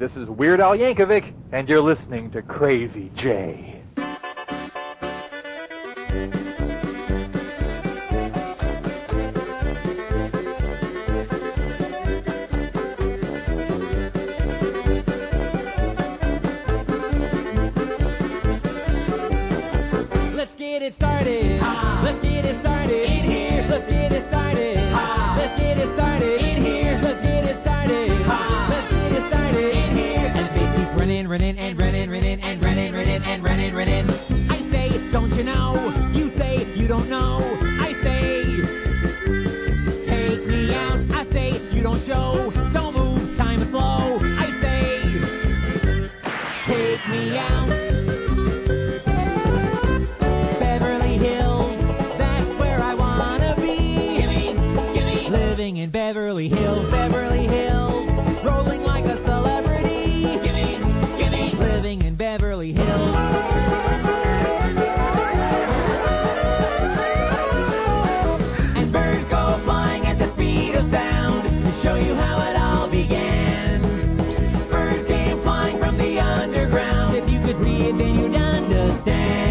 This is Weird Al Yankovic, and you're listening to Crazy J. Let's get it started. Let's get it started in here. Let's get it started. Let's get it started in here. Let's get it started. Let's get it started in here. And the bass keeps running and running. I say, don't you know? You say, you don't know. I say, take me out. I say, you don't show. Don't move, time is slow. I say, take me out. Beverly Hills, that's where I wanna be. Gimme, living in Beverly Hills, rolling like a celebrity. Gimme, living in Beverly Hills. And birds go flying at the speed of sound to show you how it all began. Birds came flying from the underground. If you could see it, then you'd understand.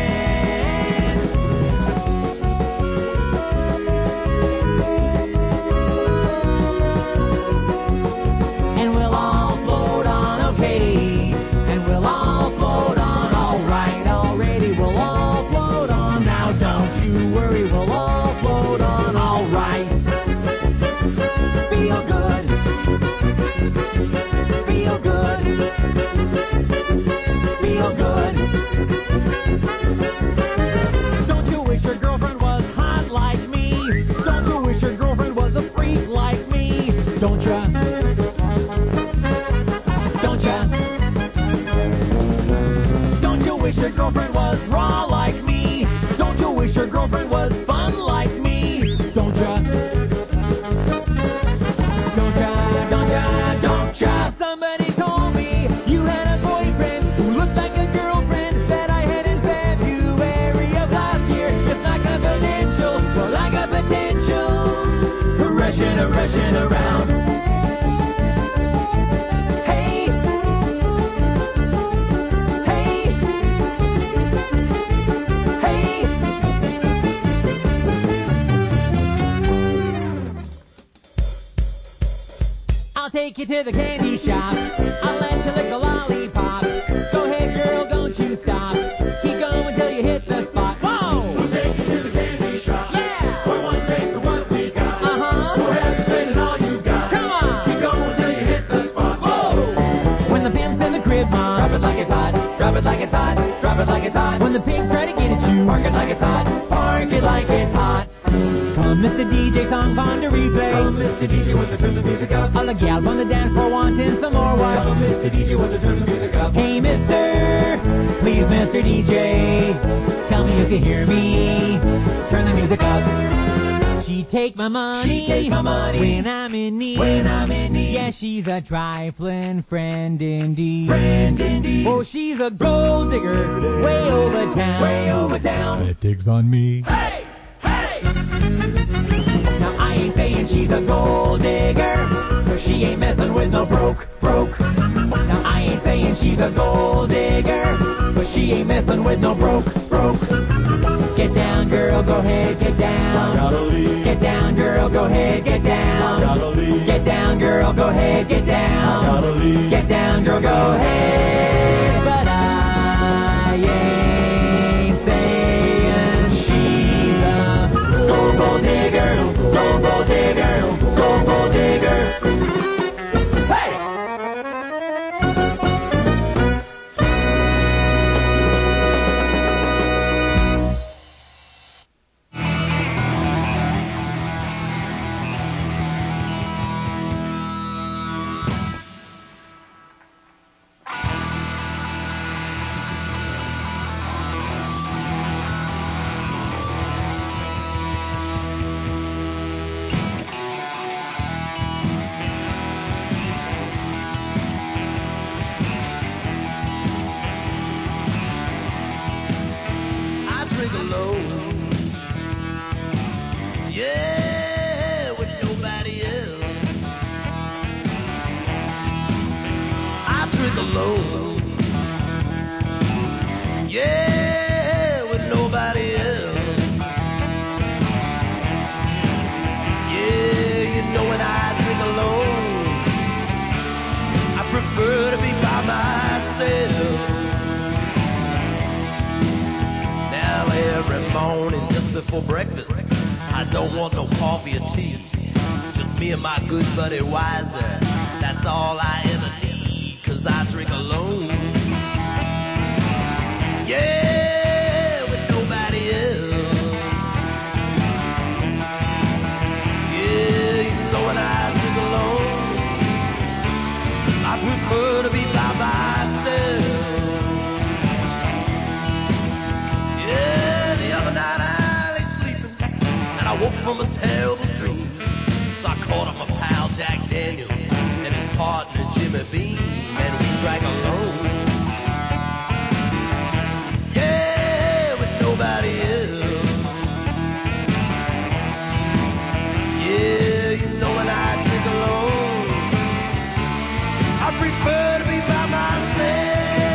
And we'll all float on okay. And we'll all float on alright already. We'll all float on now, don't you worry. We'll all float on alright. Feel good. Feel good. Feel good. Don't you wish your girlfriend was hot like me? Don't you wish your girlfriend was a freak like me? Don't ya? Don't ya? Don't you wish your girlfriend was raw like me? Don't you wish your girlfriend was fun like me? Don't ya? Don't ya? Don't ya? Don't ya? Somebody told me you had a boyfriend who looked like a girlfriend that I had in February of last year. It's not confidential, well I got potential. Rushing around. Hey, hey, hey. I'll take you to the candy shop. I'll let you lick a lollipop. Go ahead, girl, don't you stop. Keep going till you hit the spot. Whoa! We'll take you to the candy shop. Yeah! For one taste of what we got. Uh-huh. Go ahead and spend it all you got. Come on! Keep going till you hit the spot. Whoa! When the pimp's in the crib, mom, drop it like it's hot. Drop it like it's hot. Drop it like it's hot. When the pigs try to get at you, park it like it's hot. Park it like it's hot. Come, Mr. DJ, song fun to replay. Come, Mr. DJ, wants to turn the music up. All the gals on the dance floor wanting some more what? Come, Mr. DJ, wants to turn the music up. Hey, mister, please, Mr. DJ, tell me if you hear me. Turn the music up. She take my money. She take my money. When I'm in need. When I'm in need. Yeah, she's a trifling friend indeed. Friend indeed. Oh, she's a gold digger way over town. Way over town. It digs on me. Hey! Hey! Now I ain't saying she's a gold digger, 'cause she ain't messing with no broke. Now I ain't saying she's a gold digger, but she ain't messing with no broke. Get down, girl, go ahead, get down. I gotta leave. Get down, girl, go ahead, get down. I gotta leave. Get down, girl, go ahead, get down. I gotta leave. Get down, girl, go ahead. But I ain't saying she's a gold digger, gold digger, gold digger. Hey! alone. Yeah, with nobody else. Yeah, you know when I drink alone, I prefer to be by myself. Now every morning just before breakfast, I don't want no coffee or tea. Just me and my good buddy Wiser. That's all I ever need, 'cause I drink alone. Yeah, with nobody else. Yeah, you know when I drink alone, I prefer to be by myself. Yeah, the other night I lay sleeping, and I woke from a terrible dream. So I called up my pal Jack Daniels and his partner Jimmy Beam, and we drank alone. Yeah, with nobody else. Yeah, you know when I drink alone, I prefer to be by myself.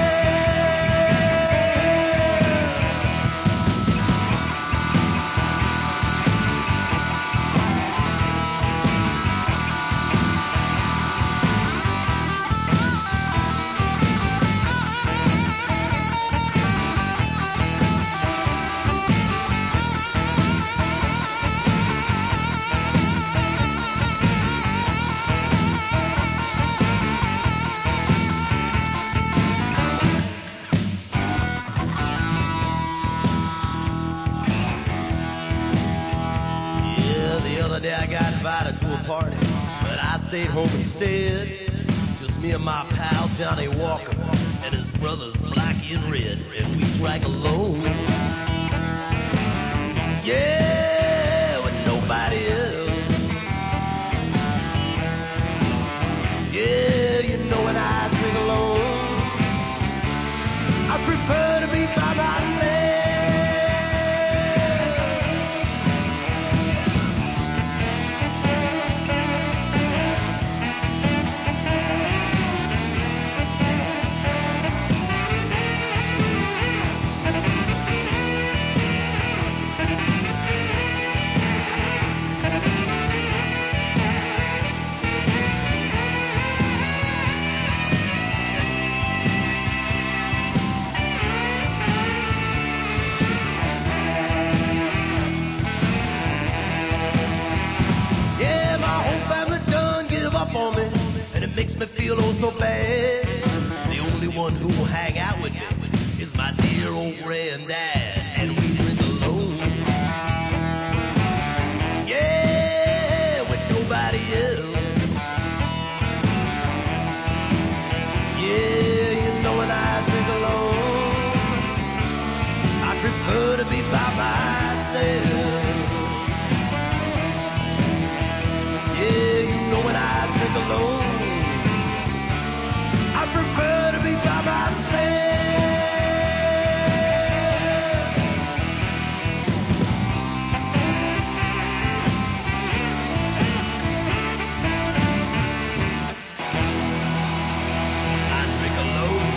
Yeah, the other day I got invited to a party, but I stayed home instead. Just me and my pal Johnny Walker and his brothers Blackie and Red, and we drank alone. Yeah, with nobody else. Yeah, you know when I drink alone, I prefer to be by myself. Yeah, my whole family done give up on me, and it makes me feel oh so bad. The only one who will hang out with me is my dear old granddad, and we drink alone. Yeah, with nobody else. Yeah, you know when I drink alone, I prefer to be by myself. Yeah, you know when I drink alone, I prefer to be by myself. I drink alone.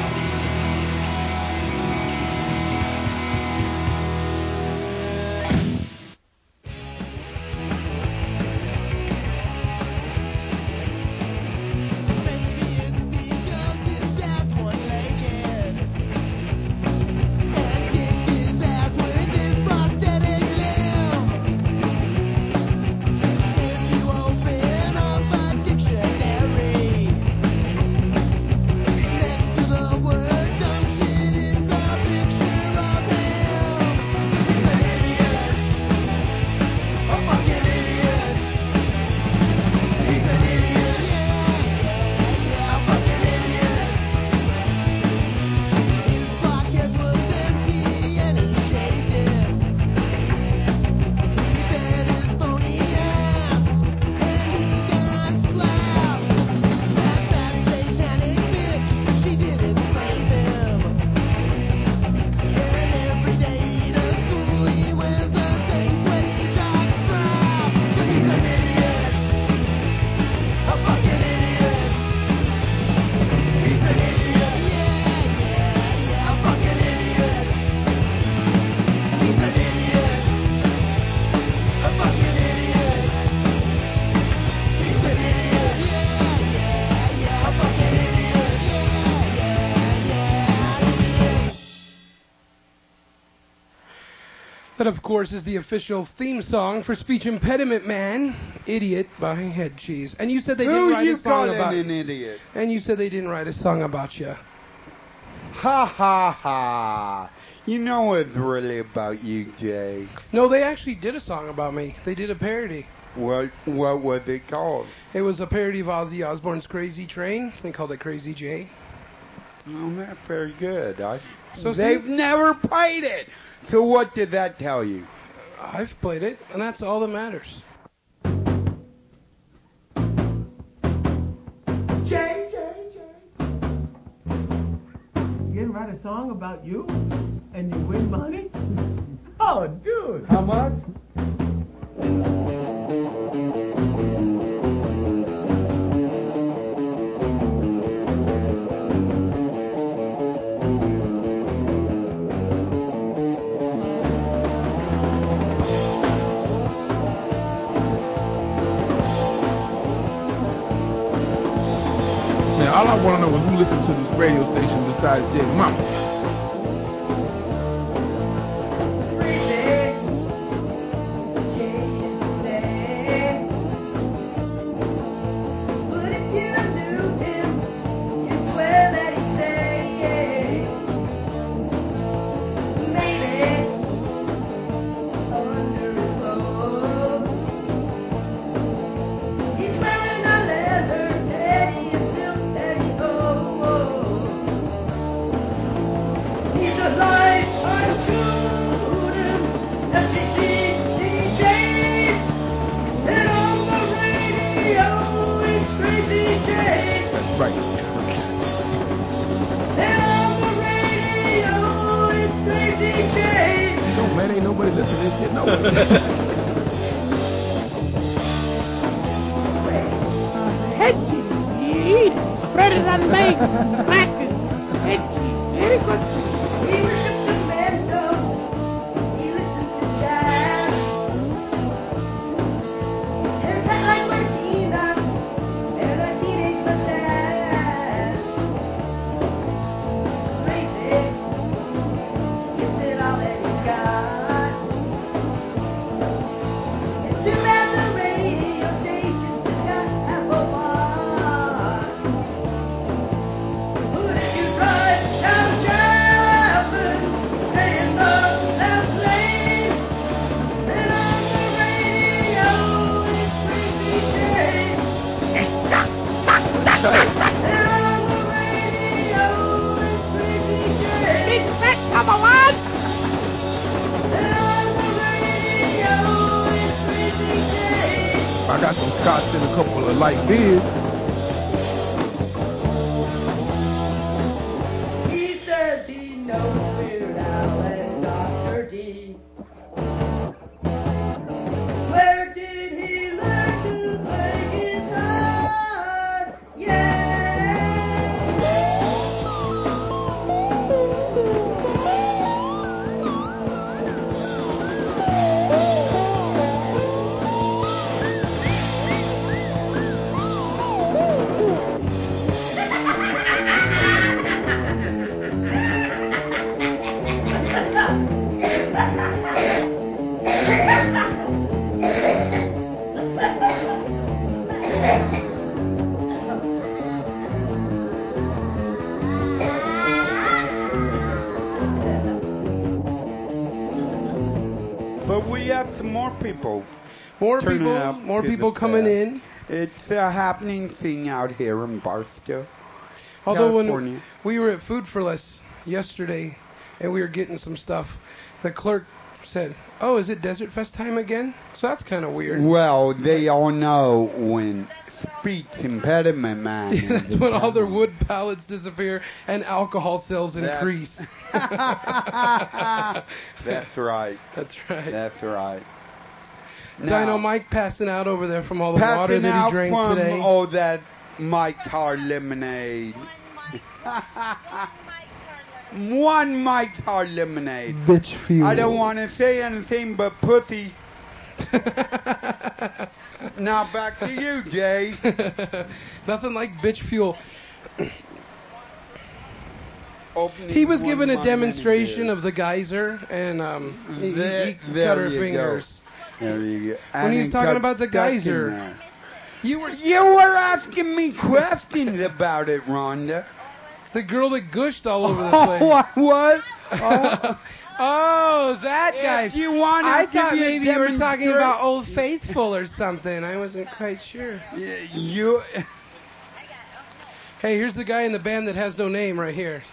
That, of course, is the official theme song for Speech Impediment Man, Idiot by Head Cheese. And you said they didn't write a song about an idiot? And you said they didn't write a song about you. Ha ha ha. You know it's really about you, Jay. No, they actually did a song about me. They did a parody. What was it called? It was a parody of Ozzy Osbourne's Crazy Train. They called it Crazy J. Oh, that's very good. So they've never played it. So what did that tell you? I've played it, and that's all that matters. Jay. You didn't write a song about you? And you win money? Oh, dude. How much? Now, all I want to know is who listens to this radio station besides Jay Mama. Spread it on bacon, crackers, head cheese, very good. He worships the mantle, he listens to jazz. Haircut like Martina, and a teenage mustache. Crazy, gives it all that he's got. It's too bad the radio stations just got half a bar. I got some scotch and a couple of light beers. He says he knows Weird Al and Dr. D. Where did he learn to play guitar? But we have some more people. More turning people, up more to people the coming fest. in. It's a happening thing out here in Barstow, Although California. when we were at Food for Less yesterday and we were getting some stuff, the clerk said, "Oh, is it Desert Fest time again?" So that's kind of weird. Well, they all know when Speech Impediment Man. Yeah, that's when all their wood pallets disappear and alcohol sales increase. That's right. That's right. That's right. Dino Mike passing out over there from all the water Passing that out he drank from today. all that Mike's Hard Lemonade. One Mike's Hard Lemonade. Bitch fuel. I don't want to say anything but pussy. Now back to you, Jay. Nothing like bitch fuel. opening. He was one given a line demonstration and of the geyser, and he There cut her you go. fingers. There you go. When he was it talking got about the stuck in geyser. there. You were You were asking me questions about it, Rhonda. the girl that gushed all over the place. What? Oh, Oh, that guy. if you want, I I'll give thought you a maybe you were talking demonstration. about Old Faithful or something. I wasn't quite sure. You. Hey, here's the guy in the band that has no name right here.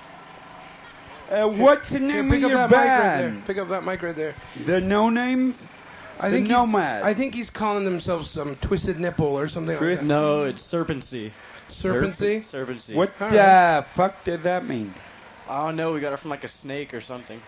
What's the Here, name pick of up your that mic right there. band? Pick up that mic right there. The No Names? I The think Nomad. I think he's calling themselves some Twisted Nipple or something like that. No, it's Serpency. Serpency? Serpency. What All the right. fuck does that mean? I don't know. We got it from like a snake or something.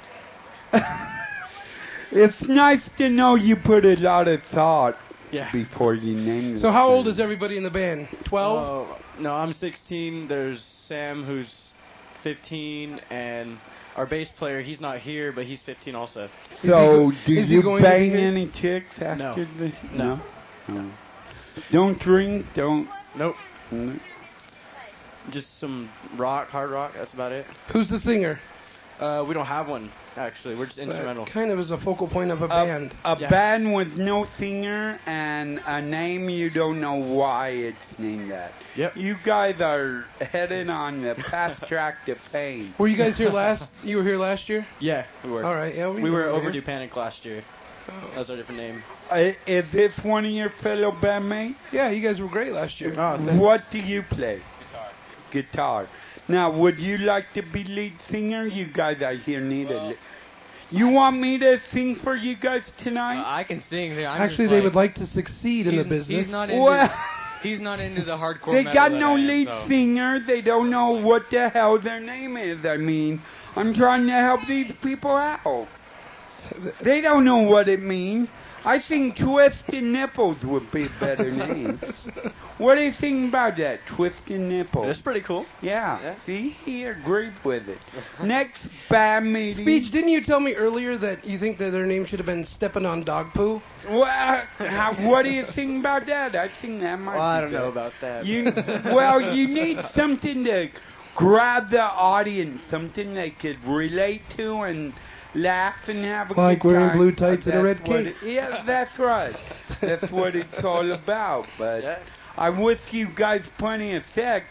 It's nice to know you put a lot of thought Yeah. before you name it. So how old is everybody in the band? 12? Oh, no, I'm 16. There's Sam who's 15, and our bass player, he's not here, but he's 15 also. So, do is he you going to be bang here? any chicks after No. the... No. No. Don't drink, don't... Nope. Mm. Just some rock, hard rock. That's about it. Who's the singer? We don't have one, actually. We're just instrumental. That kind of is a focal point of a band. A Yeah. band with no singer and a name you don't know why it's named that. Yep. You guys are headed on the fast track to fame. Were you guys here last? You were here last year? Yeah, we were. All right, yeah. We were here. Overdue Panic last year. That was our different name. Is this one of your fellow bandmates? Yeah, you guys were great last year. Oh, thanks. What do you play? Guitar. Now, would you like to be lead singer? You guys, I hear, need a... You want me to sing for you guys tonight? I can sing. I'm Actually, just they would like to succeed in the he's- business. He's not into. Well, He's not into the hardcore. they metal got that no I am, lead so. singer. They don't know what the hell their name is. I mean, I'm trying to help these people out. They don't know what it means. I think Twisted Nipples would be a better name. What do you think about that, Twisted Nipples? That's pretty cool. Yeah. Yeah. See, he agrees with it. Next band meeting. Speech, didn't you tell me earlier that you think that their name should have been Steppin' on Dog Poo? Well, what do you think about that? I think that might Well, be I don't know better. about that. You need something to grab the audience, something they could relate to and laugh and have a Like good wearing time. blue tights and a That's red what cape. yeah, that's right. That's what it's all about. But Yeah. I wish you guys plenty of success,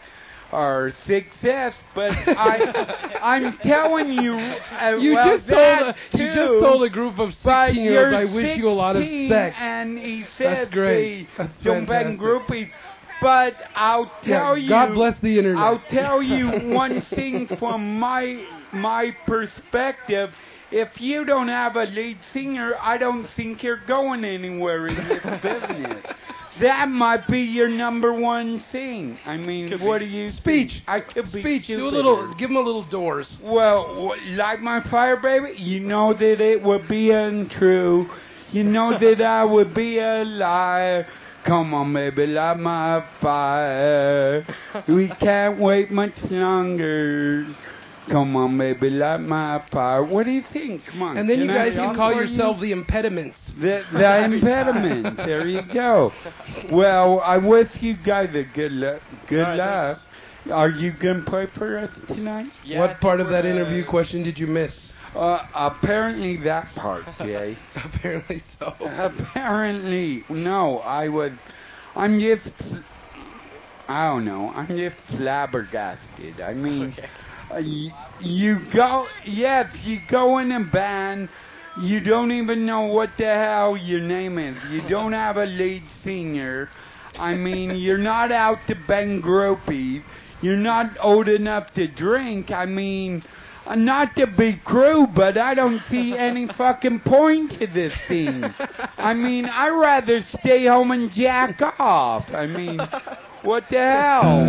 but I'm telling you, You well, just that you just too, told a group of but 16-year-olds, you're I wish you a lot of 16 sex. And he That's said great. they That's don't bang fantastic. groupies. But I'll tell Yeah, you, God bless the internet. I'll tell you one thing from my perspective. If you don't have a lead singer, I don't think you're going anywhere in this business. That might be your number one thing. I mean, what do you Speech. think? I could be Speech. Do a stupider. little. Give them a little Doors. Well, light my fire, baby. You know that it would be untrue. You know that I would be a liar. Come on, baby, light my fire. We can't wait much longer. Come on, baby, light my fire. What do you think? Come on. And then you I guys can sing call for yourself you? the Impediments. The impediment. There you go. Well, I wish you guys a good luck. Good All right, luck. thanks. Are you gonna play for us tonight? Yeah, I What think part of that we're, interview question did you miss? Apparently that part, Jay. Apparently so. Apparently, no. I'm just, I don't know. I'm just flabbergasted. I mean, you go in a band. You don't even know what the hell your name is. You don't have a lead singer. I mean, you're not out to bang groupies. You're not old enough to drink. I mean, not to be crude, but I don't see any fucking point to this thing. I mean, I'd rather stay home and jack off. I mean, what the hell?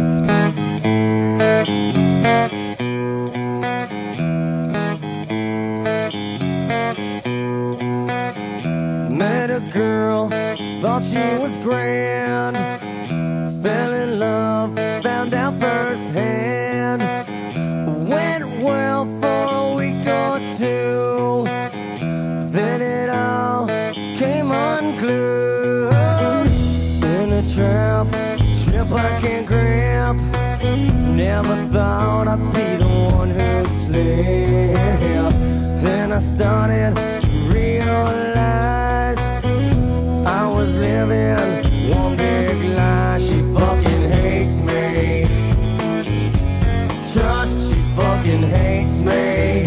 Met a girl, thought she was grand. Fell in love, found out firsthand. Went well for a week or two. Then it all came unglued. In a trap I can't grab. Never thought I'd be the one who I started to realize I was living one big lie. She fucking hates me. Trust, she fucking hates me.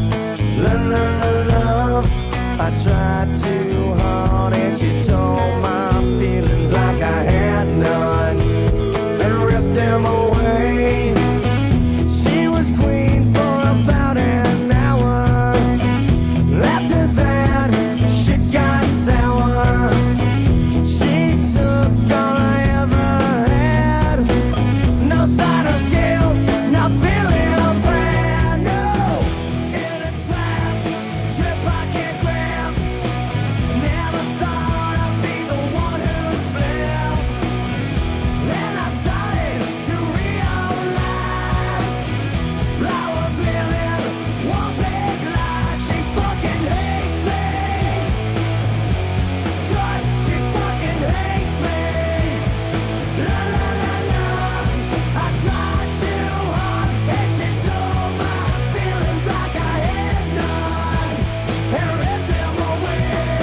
Love, I tried too hard and she told my feelings like I had none and ripped them away. She was queen for about an hour. After that, shit got sour. She took all I ever had. No sign of guilt, not feeling bad. No, in a trap, trip I can't grab. Never thought I'd be the one who'd slip. Then I started to realize I was living one big lie. She fucking hates me. Trust, she fucking hates me. La la la la. I tried too hard and she told my feelings like I had none and ripped them away.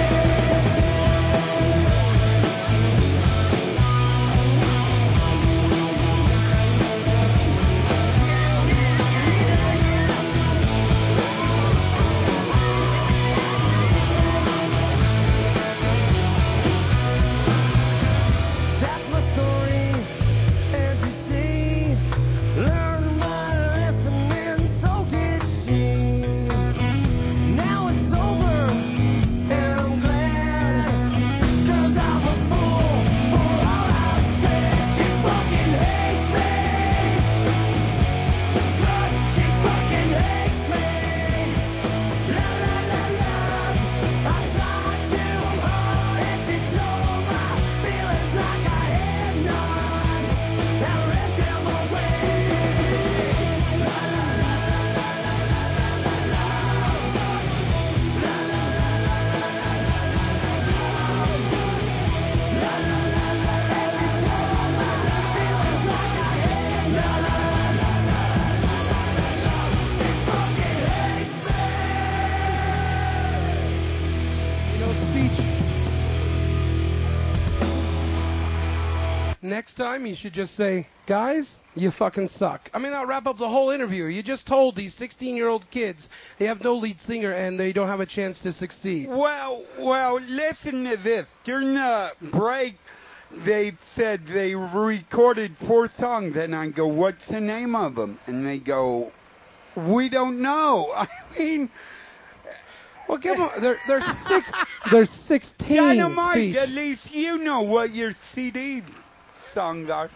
That's my story, as you see. Learned my lesson and so did she. Now it's over and I'm glad, 'cause I'm a fool for all I've said. She fucking hates me. Trust, she fucking hates me. La la la la. I tried too hard and she told my feelings like I had none and ripped them away. La la la la la la la la la. Trust. La la la la la la la la la. Trust. La la la la. And she told my feelings like I had none. La la la la la la. She fucking hates me. You know, speech. Next time you should just say, guys, you fucking suck. I mean, that'll wrap up the whole interview. You just told these 16-year-old kids they have no lead singer and they don't have a chance to succeed. Well, listen to this. During the break, they said they recorded 4 songs, and I go, what's the name of them? And they go, we don't know. I mean, Well, give them, they're 16. Dynamite, Speech. at least you know what your CD songs are.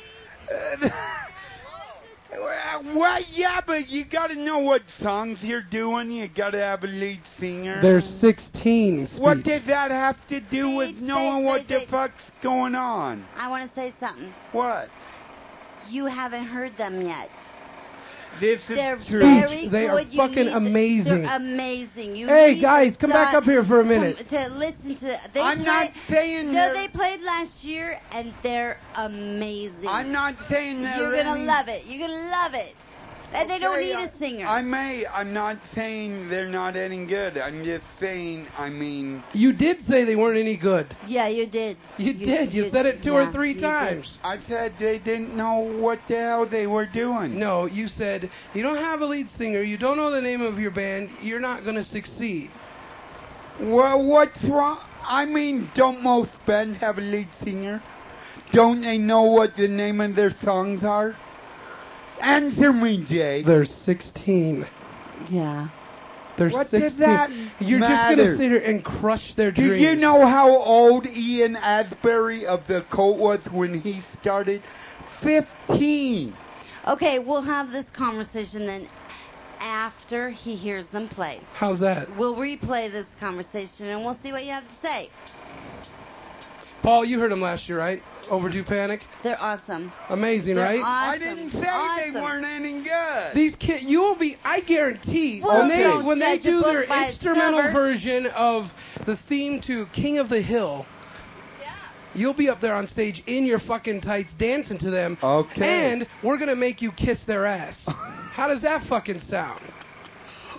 Well, yeah, but you gotta know what songs you're doing. You gotta have a lead singer. They're 16. Speech. What did that have to do with knowing what the fuck's going on? I want to say something. What? You haven't heard them yet. This is They're true. very They good. are You fucking need to- amazing. They're amazing. You Hey, need guys, to come back start up here for a minute. To listen to. They I'm not saying No, they're- they played last year and they're amazing. I'm not saying they're You're gonna any- love it. You're gonna love it. And they don't Okay, need a singer. I'm not saying they're not any good. I'm just saying, I mean... You did say they weren't any good. Yeah, you did. You did. You said it 2 or 3 you did. times. I said they didn't know what the hell they were doing. No, you said you don't have a lead singer, you don't know the name of your band, you're not going to succeed. Well, what's wrong? I mean, don't most bands have a lead singer? Don't they know what the name of their songs are? Answer me, Jay. They're 16. Yeah. They're What 16. does that You're just matter? going to sit here and crush their Do dreams. you know how old Ian Asbury of the Cult was when he started? 15. Okay, we'll have this conversation then after he hears them play. How's that? We'll replay this conversation and we'll see what you have to say. Paul, you heard them last year, right? Overdue Panic? They're awesome. Amazing, They're right? awesome. I didn't say Awesome. they weren't any good. These kids, you will be, I guarantee, Well, when don't they judge a do book their by its instrumental cover. version of the theme to King of the Hill, you'll be up there on stage in your fucking tights dancing to them. Okay. And we're going to make you kiss their ass. How does that fucking sound?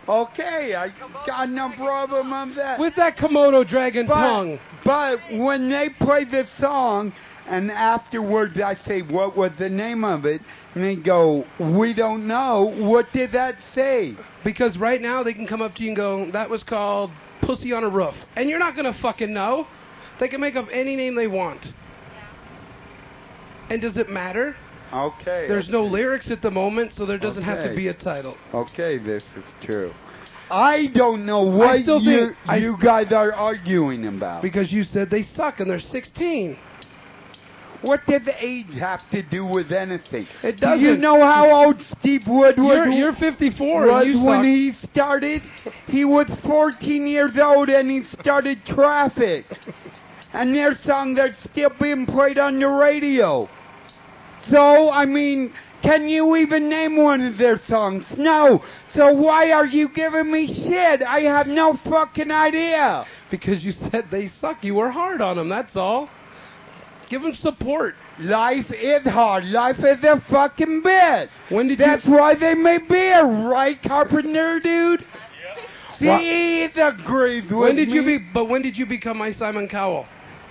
Okay, I got no problem on that. With that Komodo dragon tongue. But when they play this song, and afterwards I say, what was the name of it? And they go, we don't know. What did that say? Because right now they can come up to you and go, that was called Pussy on a Roof. And you're not going to fucking know. They can make up any name they want. And does it matter? Okay. There's no lyrics at the moment, so there doesn't have to Okay. be a title. Okay, this is true. I don't know what you guys are arguing about. Because you said they suck and they're 16. What did the age have to do with anything? It Do doesn't. you know how old Steve Woodward You're 54 was and you when suck. he started? He was 14 years old and he started Traffic. And their songs are still being played on the radio. So, I mean, can you even name one of their songs? No. So why are you giving me shit? I have no fucking idea. Because you said they suck. You were hard on them, that's all. Give them support. Life is hard. Life is a fucking bitch. When did That's why they made beer, right, Carpenter, dude? See, Wha- he agrees with When did me. you But when did you become my Simon Cowell?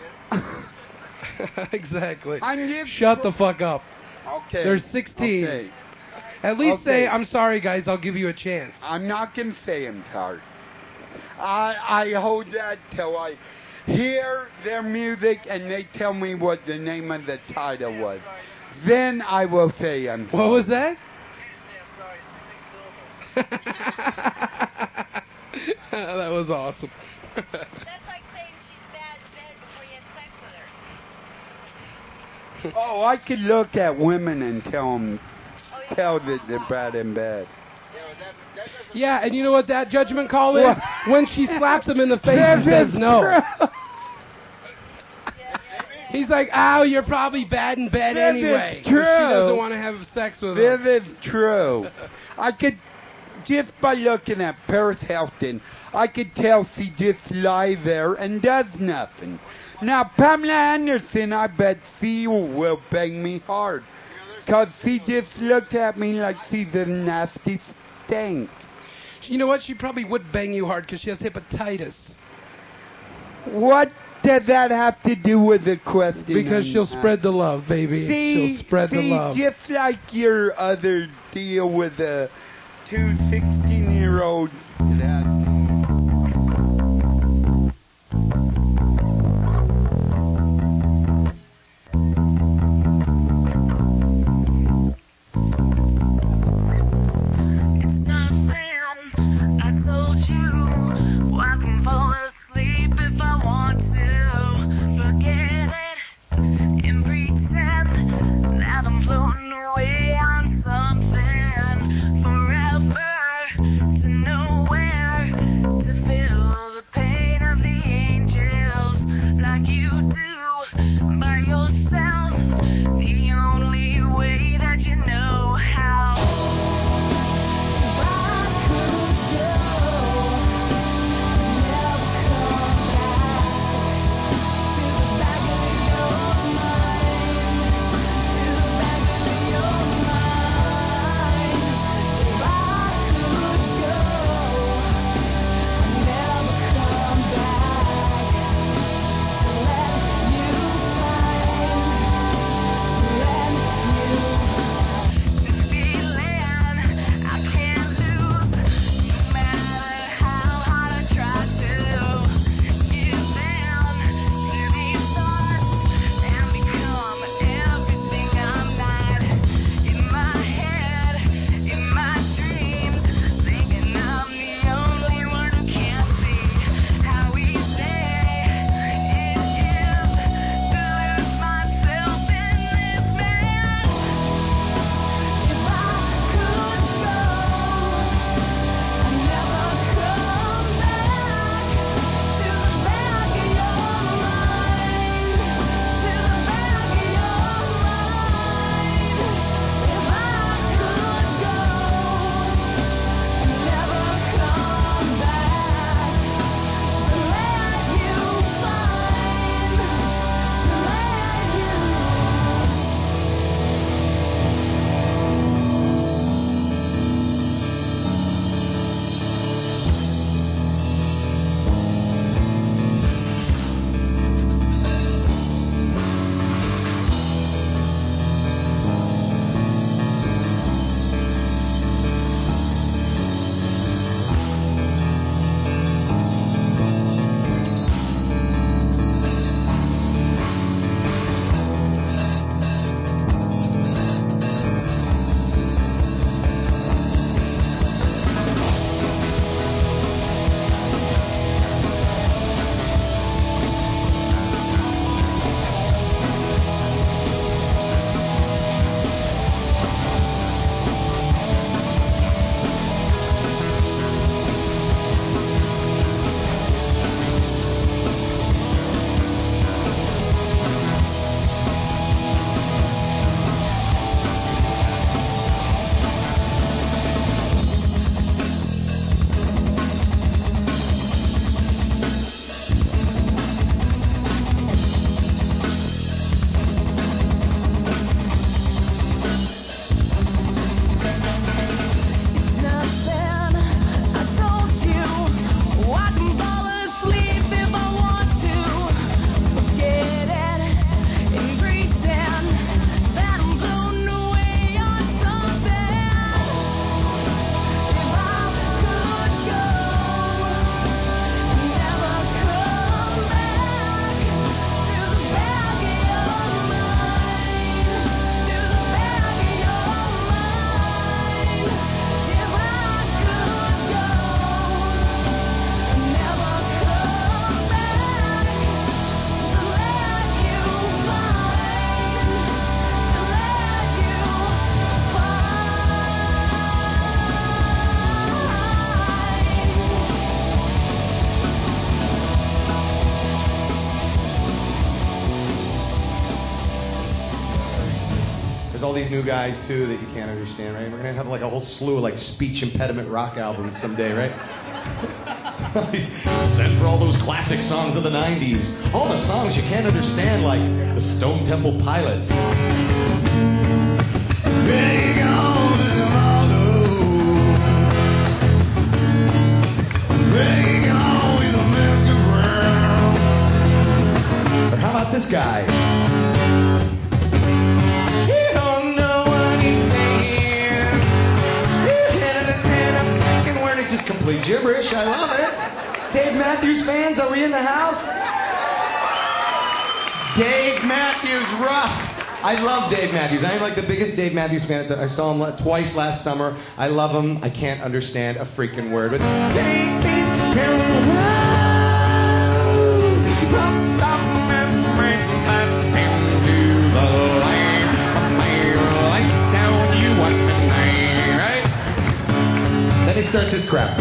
Exactly. Shut the fuck up. Okay. They're 16. Okay. At least say, Okay. I'm sorry, guys. I'll give you a chance. I'm not going to say I'm sorry. I hold that till I hear their music and they tell me what the name of the title was. Then I will say I'm sorry. What was that? That was awesome. That's like saying she's bad in bed before you have sex with her. Oh, I could look at women and tell that they're bad in bed. Yeah, and you know what that judgment call is? When she slaps him in the face and This says is no. true. He's like, "Ow, you're probably bad in bed This anyway." is 'cause true. She doesn't want to have sex with him. This is true. I could, just by looking at Paris Hilton, I could tell she just lies there and does nothing. Now, Pamela Anderson, I bet she will bang me hard. Because she just looked at me like she's a nasty stink. You know what? She probably would bang you hard because she has hepatitis. What does that have to do with the question? Because she'll spread the love, baby. She'll spread the love. Just like your other deal with the two 16-year-olds that... I told you I can fall asleep if I want to. Forget it and pretend that I'm floating away on something forever. To know There's all these new guys too that you can't understand, right? We're gonna have like a whole slew of like speech impediment rock albums someday, right? Send for all those classic songs of the 90s. All the songs you can't understand, like the Stone Temple Pilots. Bring on the motto. Bring on the merry-go-round. Or how about this guy? You don't know what you think. It's just complete gibberish. I love it. Dave Matthews fans, are we in the house? Dave Matthews rocks. I love Dave Matthews. I am like the biggest Dave Matthews fan. I saw him twice last summer. I love him. I can't understand a freaking word. But take me then he starts his crap.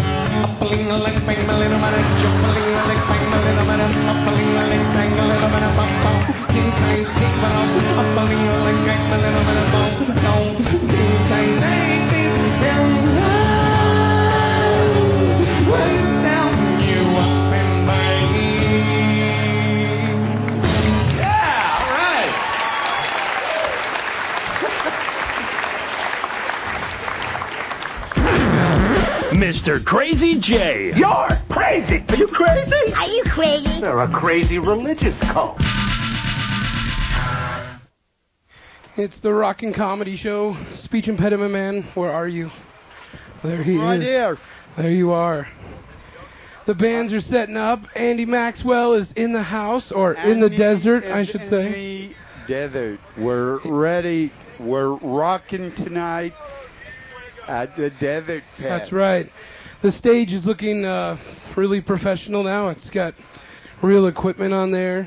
Mr. Crazy J. You're crazy. Are you crazy? Are you crazy? They're a crazy religious cult. It's the Rock and Comedy Show. Speech Impediment Man, where are you? There he Right is. here. There you are. The bands are setting up. Andy Maxwell is in the house, or in the desert, I should say. Desert. We're ready. We're rocking tonight at the Desert Pit. That's right. The stage is looking really professional now. It's got real equipment on there.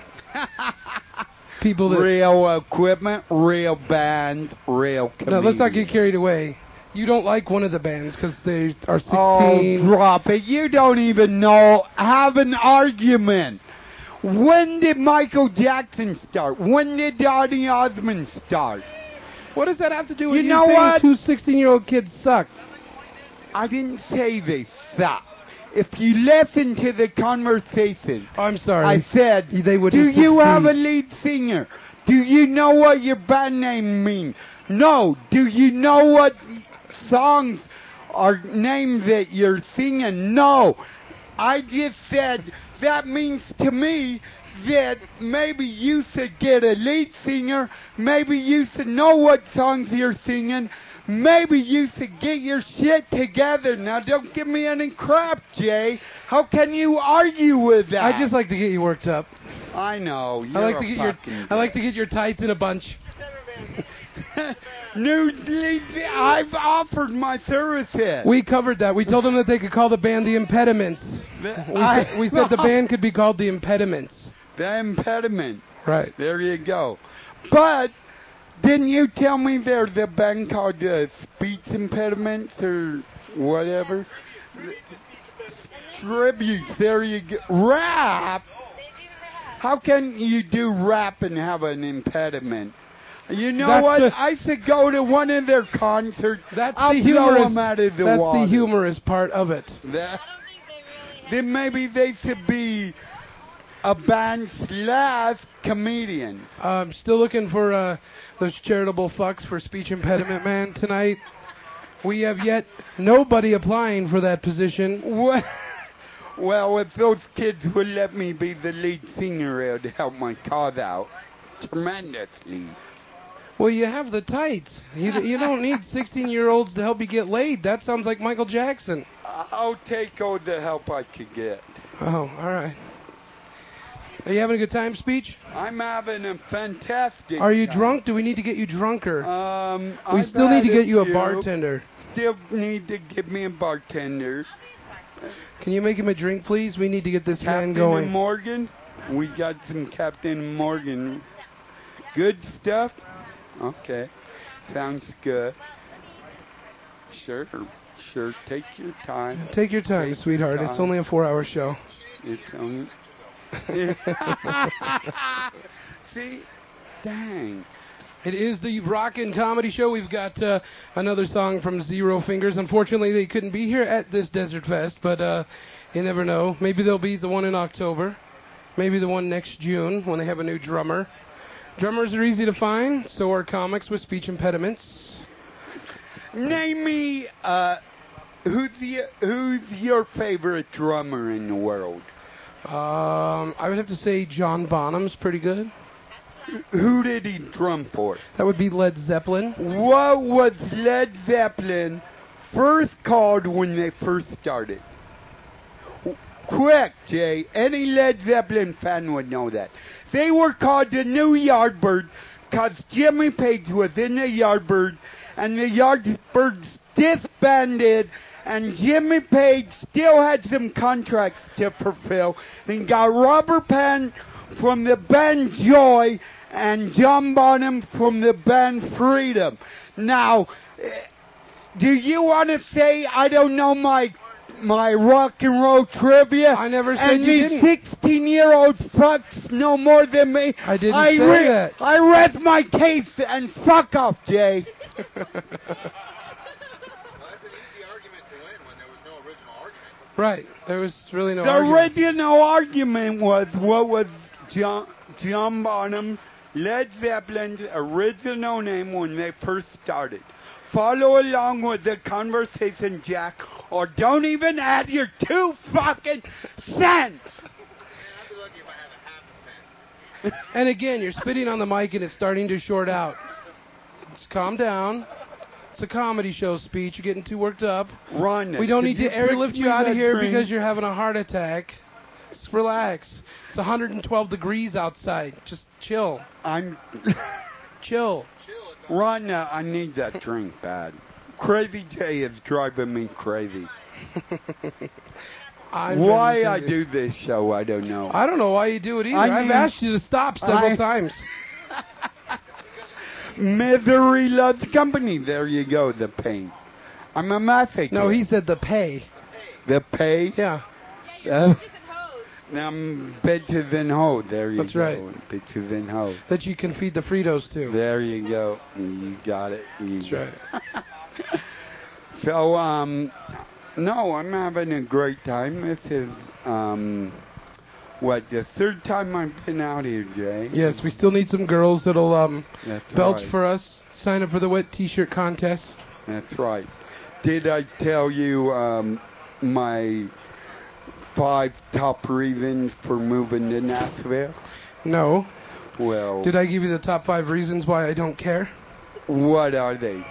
People that real equipment, real band, real comedian. No, let's not get carried away. You don't like one of the bands because they are 16. Oh, drop it. You don't even know. Have an argument. When did Michael Jackson start? When did Donny Osmond start? What does that have to do with you you know saying what? 2 16-year-old kids suck? I didn't say they suck. If you listen to the conversation, I'm sorry. I said, they would. Do you have a lead singer? Do you know what your band name means? No. Do you know what songs are names that you're singing? No. I just said that means to me that maybe you should get a lead singer. Maybe you should know what songs you're singing. Maybe you should get your shit together. Now, don't give me any crap, Jay. How can you argue with that? I just like to get you worked up. I know. I like to get your tights in a bunch. I've offered my services. We covered that. We told them that they could call the band the Impediments. We said the band could be called the Impediments. The Impediment. Right. There you go. But didn't you tell me there's a band called the Speech Impediments or whatever? Tributes. There you go. Rap? How can you do rap and have an impediment? You know what? I should go to one of their concerts. I'll blow them out of the water. That's the humorous part of it. Then maybe they should be a band / comedian. I'm still looking for those charitable fucks for Speech Impediment Man tonight. We have yet nobody applying for that position. Well, if those kids would let me be the lead singer, it would help my cause out tremendously. Well, you have the tights. You don't need 16-year-olds to help you get laid. That sounds like Michael Jackson. I'll take all the help I could get. Oh, all right. Are you having a good time, Speech? I'm having a fantastic Are you time. drunk? Do we need to get you drunker? We I've still need had to get you a few. bartender. Still need to give me a bartender. Can you make him a drink, please? We need to get this man Captain going. Morgan? We got some Captain Morgan. Good stuff? Okay. Sounds good. Sure. Take your time. Take your time, sweetheart. It's only a 4-hour show. It's only... See? Dang. It is the Rockin' Comedy Show. We've got another song from Zero Fingers. Unfortunately, they couldn't be here at this Desert Fest, but you never know. Maybe they'll be the one in October. Maybe the one next June when they have a new drummer. Drummers are easy to find, so are comics with speech impediments. Name me, who's your favorite drummer in the world? I would have to say John Bonham's pretty good. Who did he drum for? That would be Led Zeppelin. What was Led Zeppelin first called when they first started? Quick, Jay. Any Led Zeppelin fan would know that. They were called the New Yardbirds because Jimmy Page was in the Yardbirds, and the Yardbirds disbanded, and Jimmy Page still had some contracts to fulfill. Then got Robert Plant from the band Joy and John Bonham from the band Freedom. Now, do you want to say I don't know my rock and roll trivia? I never said and you these didn't. 16-year-old fucks know more than me. I didn't say that. I rest my case and fuck off, Jay. Right. There was really no The argument. original argument was what was John Bonham, Led Zeppelin's original name when they first started. Follow along with the conversation, Jack, or don't even add your 2 fucking cents. And again, you're spitting on the mic and it's starting to short out. Just calm down. It's a comedy show speech. You're getting too worked up. Run. We don't need to airlift you out of here drink? because you're having a heart attack. Just relax. It's 112 degrees outside. Just chill. Chill. Rhonda, I need that drink bad. Crazy Jay is driving me crazy. Why I do this show, I don't know. I don't know why you do it either. I've asked you to stop several times. Misery loves company. There you go, the pain. I'm a masochist. No, he said the pay. The pay? Yeah. Bitches and hoes. There you That's go. right. Bitches and hoes. That you can feed the Fritos to. There you go. You got it. That's right. So, no, I'm having a great time. This is, the third time I've been out here, Jay? Yes, we still need some girls that'll That's belch right. for us. Sign up for the wet T-shirt contest. That's right. Did I tell you my 5 top reasons for moving to Nashville? No. Well, Did I give you the top 5 reasons why I don't care? what are they?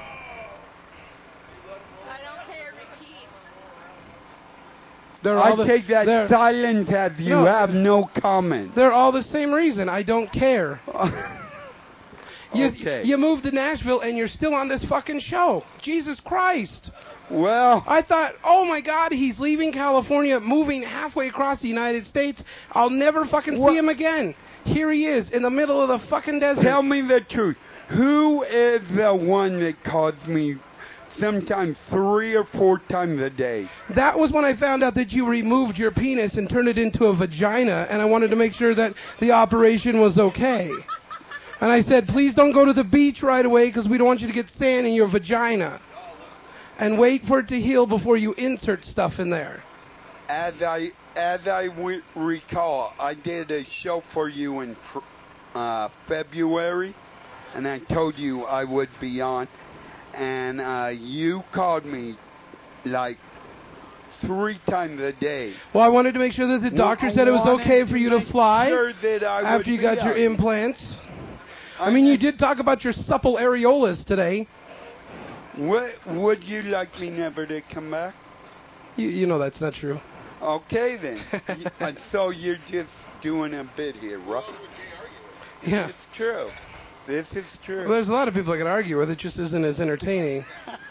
I take that silence as you have no comment. They're all the same reason. I don't care. Okay. You moved to Nashville and you're still on this fucking show. Jesus Christ. Well, I thought, oh my God, he's leaving California, moving halfway across the United States. I'll never fucking see him again. Here he is in the middle of the fucking desert. Tell me the truth. Who is the one that calls me sometimes 3 or 4 times a day? That was when I found out that you removed your penis and turned it into a vagina, and I wanted to make sure that the operation was okay. And I said, please don't go to the beach right away because we don't want you to get sand in your vagina. And wait for it to heal before you insert stuff in there. As I recall, I did a show for you in February, and I told you I would be on. And you called me like 3 times a day. Well, I wanted to make sure that the doctor said it was okay for you to fly sure that I would after you be got your on. implants. I mean, you did talk about your supple areolas today. Would you like me never to come back? You know that's not true. Okay, then. So you're just doing a bit here, right? Yeah. It's true. This is true. Well, there's a lot of people I can argue with. It just isn't as entertaining.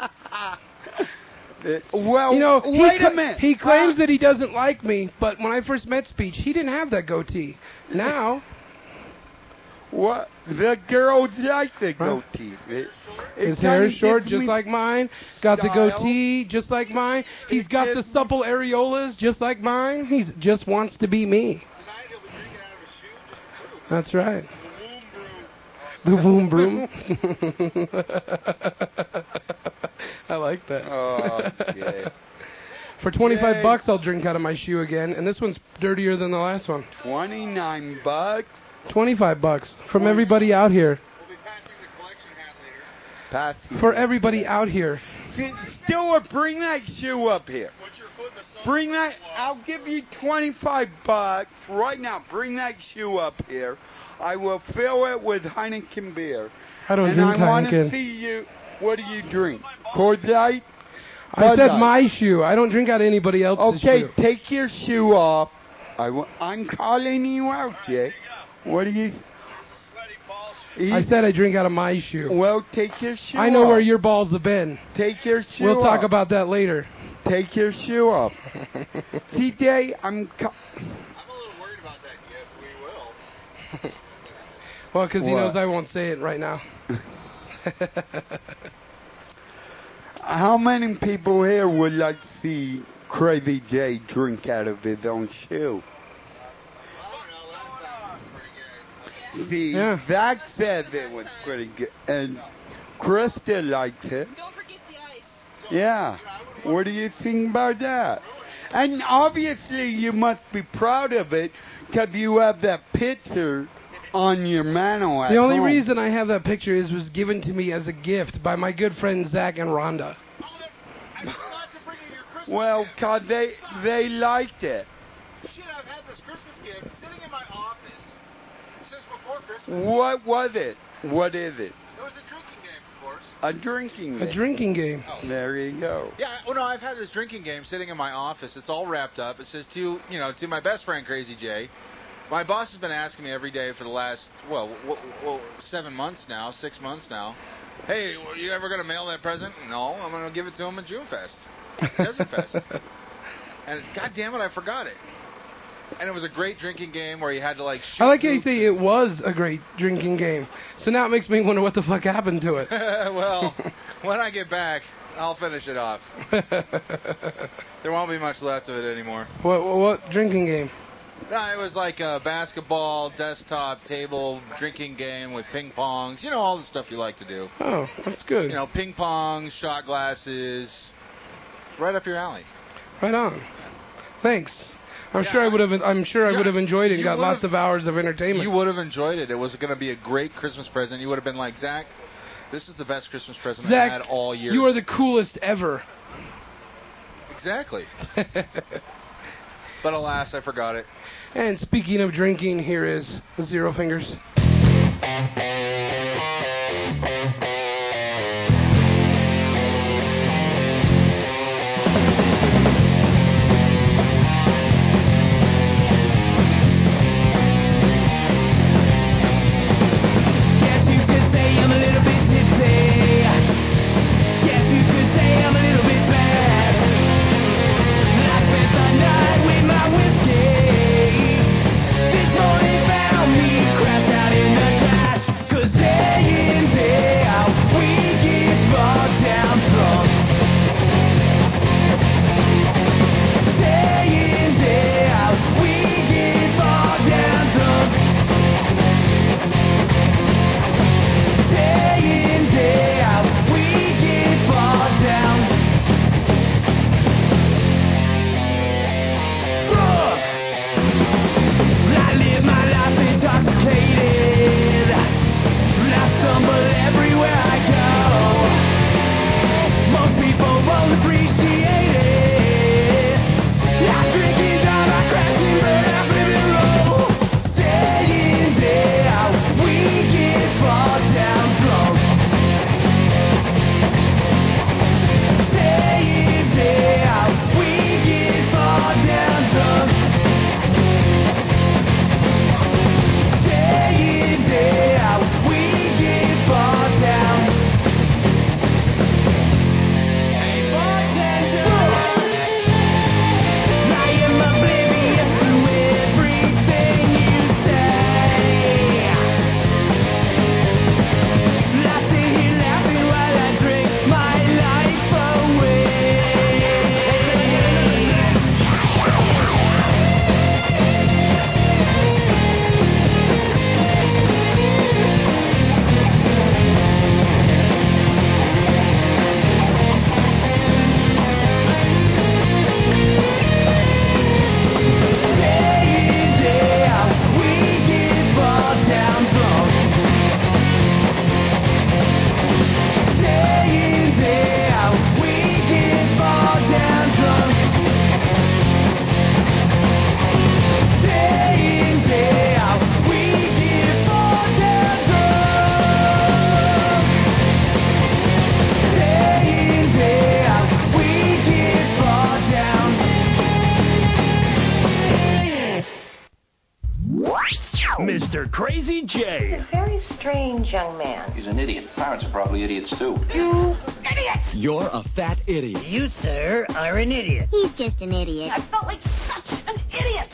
Well, you know, wait a minute. He claims that he doesn't like me, but when I first met Speech, he didn't have that goatee. Now... What? The girls like the goatees. His hair is short, just me like mine. Got the style. goatee, just like mine. He's got the supple areolas, just like mine. He just wants to be me. That's right. The boom broom. I like that. Oh, yeah. For $25, I'll drink out of my shoe again, and this one's dirtier than the last one. $29. $25 from everybody out here. For everybody out here. Stuart, bring that shoe up here. Bring that. I'll give you $25 right now. Bring that shoe up here. I will fill it with Heineken beer. I don't drink And I want to Heineken. see you. What do you drink? Coors Light? I said Bud Light. my shoe. I don't drink out of anybody else's Okay, shoe. take your shoe off. I'm calling you out, Jay. What do you? I said I drink out of my shoe. Well, take your shoe I know off. where your balls have been. Take your shoe We'll talk off. about that later. Take your shoe off. TJ, I'm. Well, because he What? knows I won't say it right now. How many people here would like to see Crazy Jay drink out of his own shoe? See, Zach said it was pretty good, and Krista liked it. Don't forget the ice. Yeah. What do you think about that? And obviously you must be proud of it because you have that picture on your mantle at The only home. reason I have that picture is it was given to me as a gift by my good friends Zach and Rhonda. Well, cause they liked it. Shit, I've had this Christmas gift sitting in my office since before Christmas. What was it? What is it? It was a drinking game, of course. A drinking game. A drinking game. There you go. Yeah, well, no, I've had this drinking game sitting in my office. It's all wrapped up. It says to my best friend, Crazy Jay. My boss has been asking me every day for the last, 7 months now, 6 months now. Hey, are you ever going to mail that present? No, I'm going to give it to him at Junefest, Desert Fest. And God damn it, I forgot it. And it was a great drinking game where you had to shoot. I like how you say it was a great drinking game. So now it makes me wonder what the fuck happened to it. Well, when I get back, I'll finish it off. There won't be much left of it anymore. What drinking game? No, it was like a basketball, desktop, table, drinking game with ping pongs. You know, all the stuff you like to do. Oh, that's good. You know, ping pongs, shot glasses. Right up your alley. Right on. Thanks. I'm sure I would have enjoyed it and got lots of hours of entertainment. You would have enjoyed it. It was going to be a great Christmas present. You would have been like, Zach, this is the best Christmas present Zach, I've had all year. You are the coolest ever. Exactly. But alas, I forgot it. And speaking of drinking, here is Zero Fingers. Guess you could say I'm a little bit tipsy. Guess you could say I'm a little bit smashed. I spent the night with my whiskey. This morning found me crashed out in the trash. 'Cause Mr. Crazy J. A very strange young man. He's an idiot. Parents are probably idiots too. You idiot! You're a fat idiot. You, sir, are an idiot. He's just an idiot. I felt like such an idiot.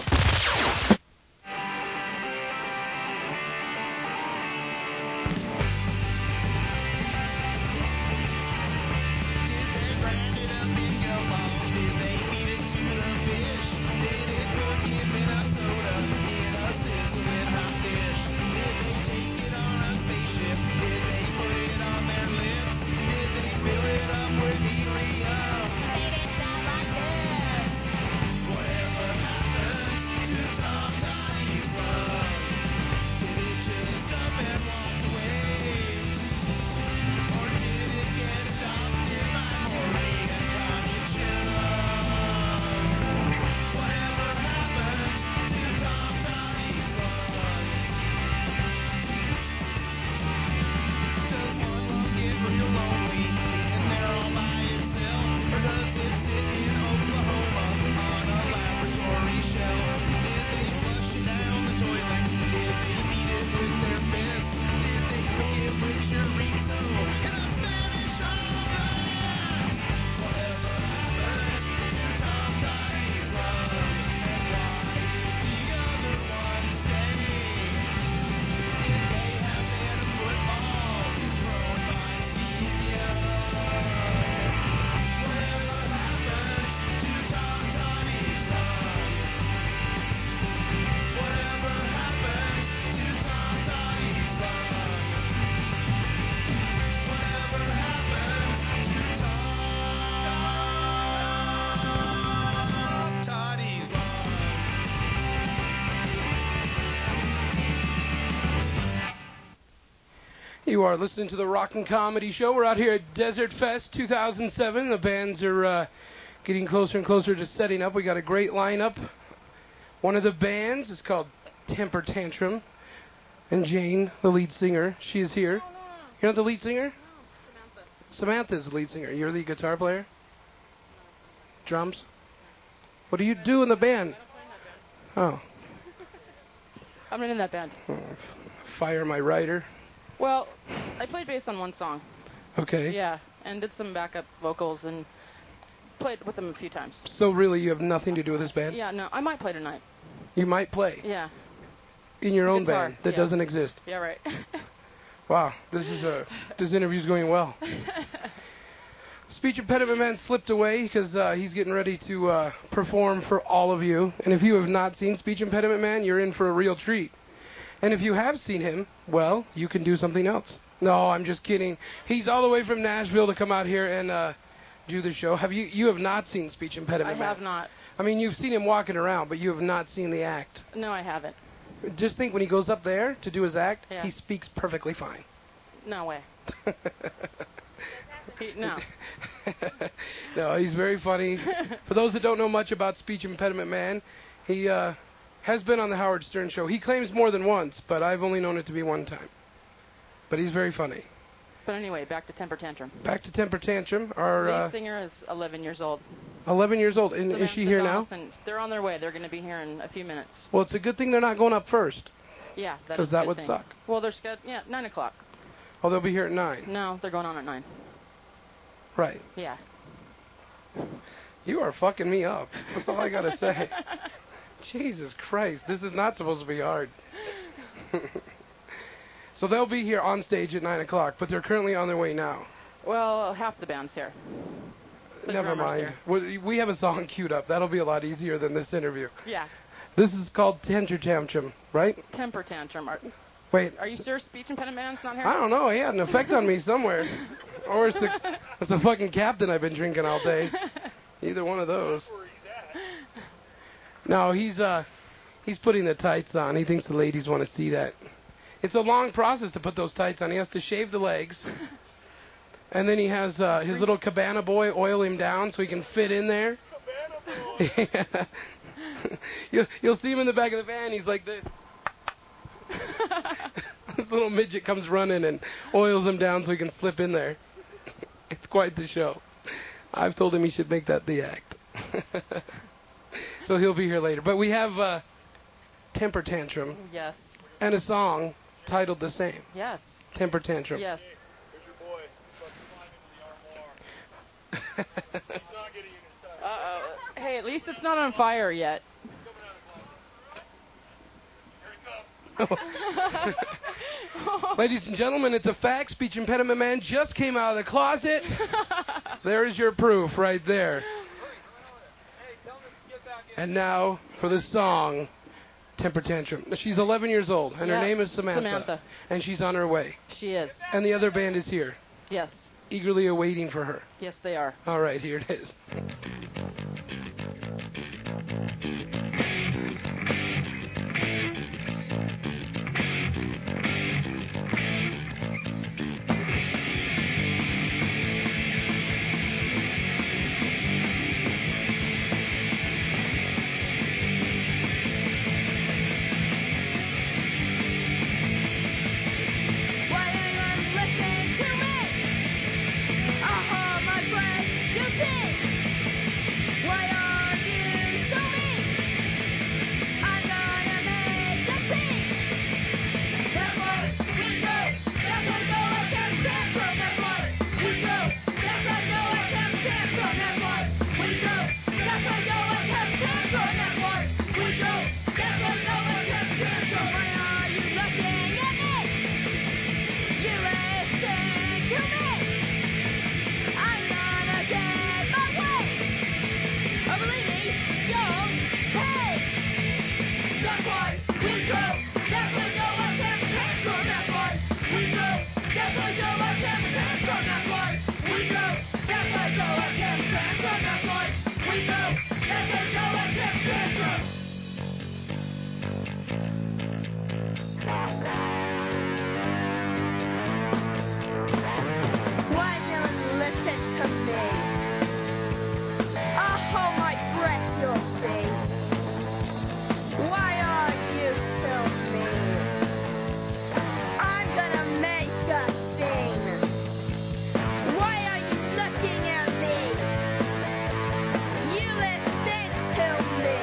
You are listening to the Rockin' Comedy Show. We're out here at Desert Fest 2007. The bands are getting closer and closer to setting up. We got a great lineup. One of the bands is called Temper Tantrum. And Jane, the lead singer, she is here. You're not the lead singer? No, Samantha. Samantha's the lead singer. You're the guitar player? Drums? What do you do in the band? Oh. I'm not in that band. Fire my writer. Well, I played bass on one song. Okay. Yeah, and did some backup vocals and played with them a few times. So really you have nothing to do with this band? Yeah, no, I might play tonight. You might play? Yeah. In your own Guitar, band that yeah. doesn't exist? Yeah, right. Wow, this interview's going well. Speech impediment man slipped away because he's getting ready to perform for all of you. And if you have not seen Speech Impediment Man, you're in for a real treat. And if you have seen him, well, you can do something else. No, I'm just kidding. He's all the way from Nashville to come out here and do the show. You have not seen Speech Impediment Man? I have not. I mean, you've seen him walking around, but you have not seen the act. No, I haven't. Just think when he goes up there to do his act, Yeah. he speaks perfectly fine. No way. No. No, he's very funny. For those that don't know much about Speech Impediment Man, he has been on the Howard Stern Show. He claims more than once, but I've only known it to be one time. But he's very funny. But anyway, back to Temper Tantrum. Back to Temper Tantrum. The Our lead singer is 11 years old. 11 years old. And is she here Donaldson. They're on their way. They're going to be here in a few minutes. now? Well, it's a good thing they're not going up first. Yeah, that 'Cause is a that good would thing. suck. Well, they're scheduled. Yeah, 9 o'clock. Oh, they'll be here at 9. No, they're going on at 9. Right. Yeah. You are fucking me up. That's all I got to say. Jesus Christ. This is not supposed to be hard. So they'll be here on stage at 9 o'clock, but they're currently on their way now. Well, half the band's here. The Never drummer's mind. here. We have a song queued up. That'll be a lot easier than this interview. Yeah. This is called Temper Tantrum, right? Temper Tantrum. Wait. Are you sure Speech Impediment Man's not here? I don't know. He had an effect on me somewhere. Or it's the fucking captain I've been drinking all day. Either one of those. No, he's putting the tights on. He thinks the ladies want to see that. It's a long process to put those tights on. He has to shave the legs. And then he has his little cabana boy oil him down so he can fit in there. Cabana boy. You'll see him in the back of the van. He's like this. This little midget comes running and oils him down so he can slip in there. It's quite the show. I've told him he should make that the act. So he'll be here later. But we have Temper Tantrum, Yes. and a song titled the same, Yes. Temper Tantrum. Yes. Uh-oh. Hey, at least it's not on fire yet. Ladies and gentlemen, it's a fact. Speech Impediment Man just came out of the closet. There is your proof right there. And now for the song, Temper Tantrum. She's 11 years old, and her Yeah, name is Samantha. Samantha. And she's on her way. She is. And the other band is here, Yes. eagerly awaiting for her. Yes, they are. All right, here it is. Why anyone listen to me? Oh, my friend, you think? Why are you so mean? I'm gonna make a scene. That's what we do. That's what go I can tantrum. That's what we do. That's what go I can tantrum. That's what we do. That's what go I can tantrum. That's what we do. That's what go I can tantrum. Why are you looking at me? You listen to me. I'm gonna get my way. Oh, believe me, you'll pay. That's what we do. That's what go I can tantrum. That's what we do. That's what go I can tantrum. That's what we do. That's what go I can tantrum. That's what we do. That's what go I can tantrum. Why don't you listen to me? I'll hold my breath, you'll see. Why are you so mean? I'm gonna make a scene. Why are you looking at me? You listen to me.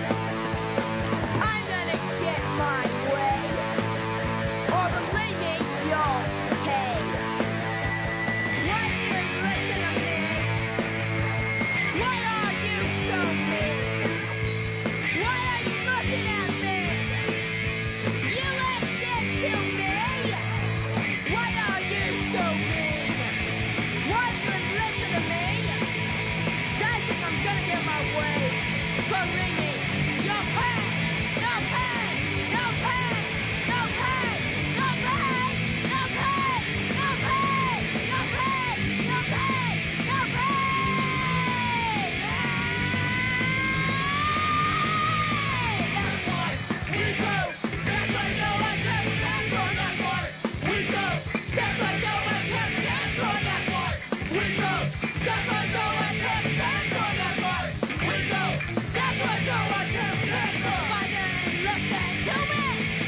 I'm gonna get my way. Or believe me, you'll pay. Why do you listen to me? Why are you so mean? Why are you looking at me? You listen to me. Why are you so mean? Why do you listen to me? Guys, think I'm gonna get my way. Believe me, you'll pay. You'll pay. You'll pay. You'll pay. You'll pay. You'll pay. You'll pay. You'll pay. You'll pay. You'll pay. That's what we do. That's what go I can tantrum. That's what we do. That's what go I can tantrum. That's what we do. That's what go I can tantrum. That's what we do. That's what go I can tantrum. Why don't you listen to me?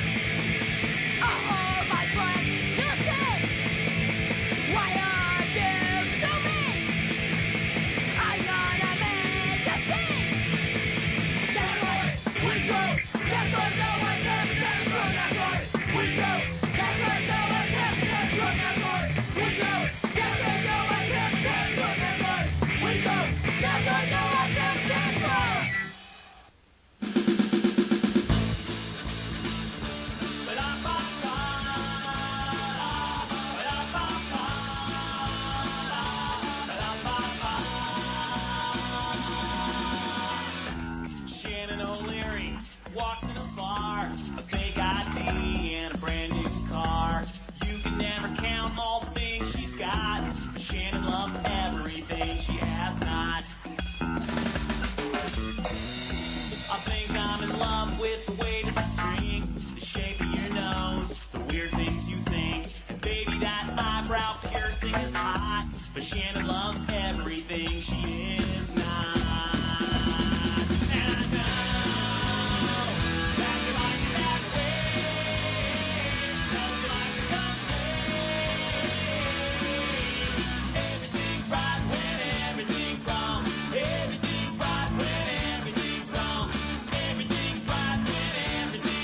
Oh, my friend, you think? Why are you so mean? I'm gonna make a scene. That's what we do. That's what go I can tantrum. That's what we do. That's what go I can tantrum. That's what we do. That's what go I can tantrum. That's what we do. That's what go I can tantrum. Shannon O'Leary walks in a bar, a fake ID and a brand new car. You can never count all the things she's got, but Shannon loves everything she has not. I think I'm in love with the way that you drink, the shape of your nose, the weird things you think. And baby, that eyebrow piercing is hot, but Shannon loves everything she is not. And I know that you like it that way, 'cause you like to complain. Everything's right when everything's wrong. Everything's right when everything's wrong. Everything's right when everything's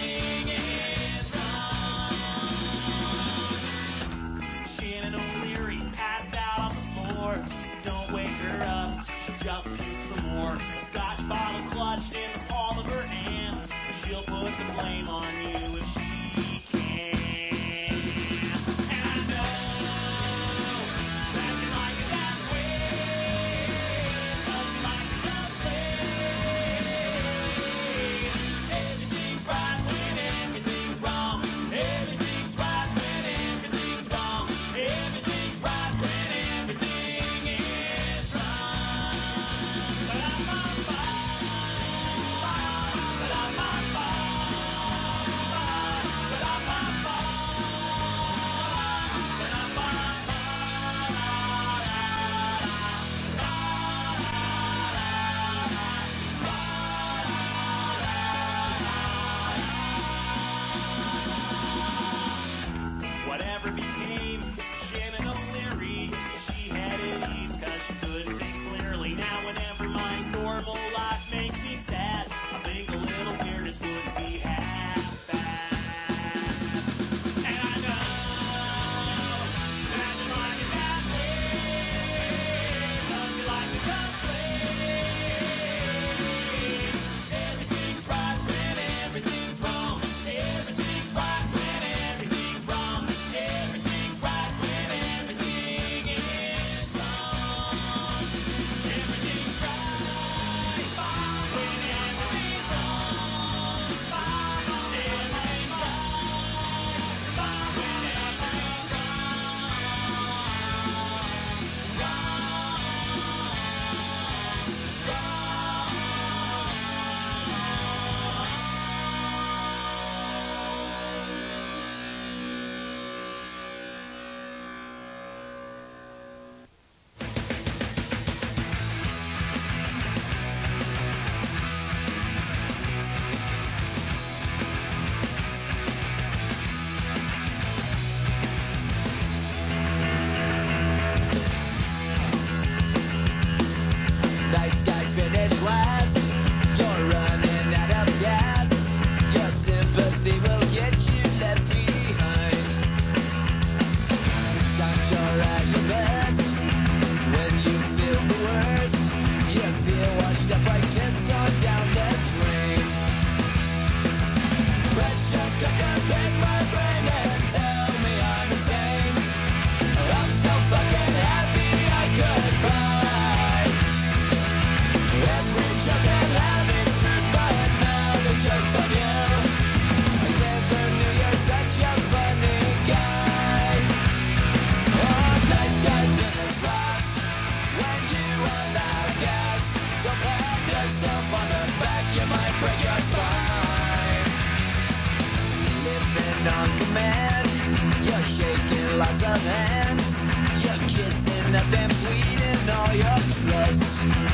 on command. You're shaking lots of hands. You're kissing up and bleeding all your trust.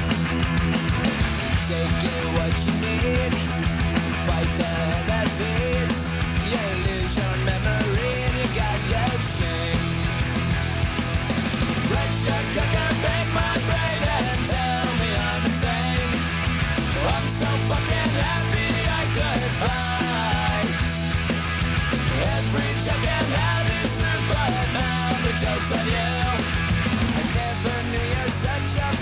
Taking what you need. Fight the hand that beats. You lose your memory and you got no shame. Pressure cooker, bake my brain and tell me I'm insane. I'm so fucking happy I could fly. Every chicken had its soup, but now the joke's on you. I never knew you're such a